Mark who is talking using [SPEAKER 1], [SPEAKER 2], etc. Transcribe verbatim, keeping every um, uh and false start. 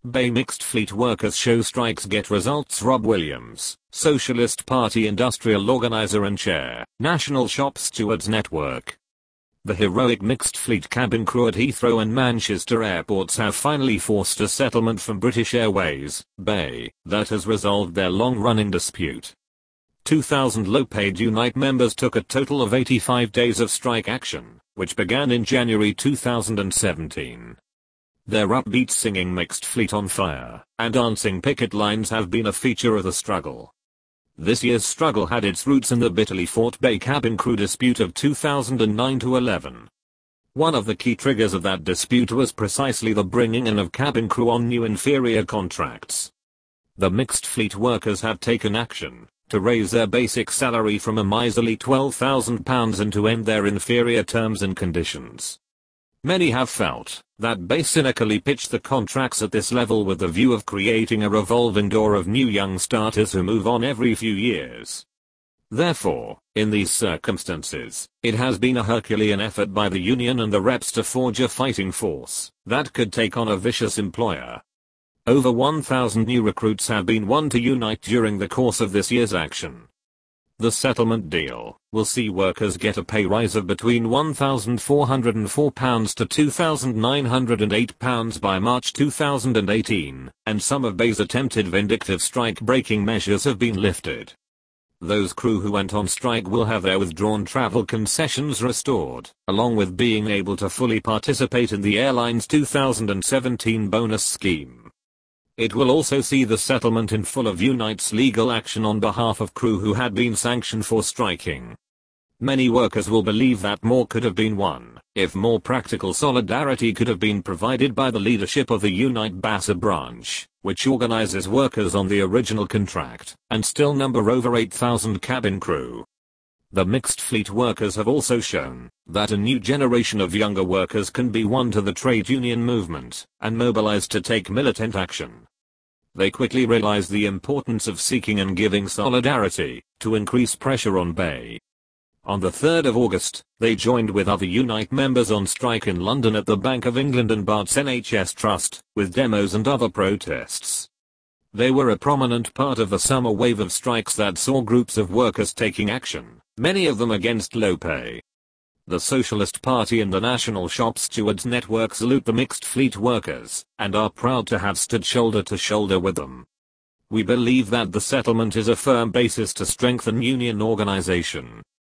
[SPEAKER 1] Bay Mixed Fleet Workers show strikes get results. Rob Williams, Socialist Party Industrial Organizer and Chair, National Shop Stewards Network. The heroic mixed fleet cabin crew at Heathrow and Manchester airports have finally forced a settlement from British Airways, B A, that has resolved their long-running dispute. two thousand low-paid Unite members took a total of eighty-five days of strike action, which began in January two thousand seventeen. Their upbeat singing Mixed Fleet on Fire and dancing picket lines have been a feature of the struggle. This year's struggle had its roots in the bitterly fought Bay cabin crew dispute of two thousand nine to eleven. One of the key triggers of that dispute was precisely the bringing in of cabin crew on new inferior contracts. The Mixed Fleet Workers have taken action to raise their basic salary from a miserly twelve thousand pounds and to end their inferior terms and conditions. Many have felt that Bay cynically pitched the contracts at this level with the view of creating a revolving door of new young starters who move on every few years. Therefore, in these circumstances, it has been a Herculean effort by the union and the reps to forge a fighting force that could take on a vicious employer. Over one thousand new recruits have been won to Unite during the course of this year's action. The settlement deal will see workers get a pay rise of between one thousand four hundred four pounds to two thousand nine hundred eight pounds by March two thousand eighteen, and some of Bay's attempted vindictive strike-breaking measures have been lifted. Those crew who went on strike will have their withdrawn travel concessions restored, along with being able to fully participate in the airline's two thousand seventeen bonus scheme. It will also see the settlement in full of Unite's legal action on behalf of crew who had been sanctioned for striking. Many workers will believe that more could have been won if more practical solidarity could have been provided by the leadership of the Unite Bassa branch, which organizes workers on the original contract and still number over eight thousand cabin crew. The Mixed Fleet Workers have also shown that a new generation of younger workers can be won to the trade union movement and mobilized to take militant action. They quickly realized the importance of seeking and giving solidarity to increase pressure on Bay. On the third of August, they joined with other Unite members on strike in London at the Bank of England and Barts N H S Trust, with demos and other protests. They were a prominent part of the summer wave of strikes that saw groups of workers taking action, many of them against low pay. The Socialist Party and the National Shop Stewards Network salute the Mixed Fleet Workers and are proud to have stood shoulder to shoulder with them. We believe that the settlement is a firm basis to strengthen union organization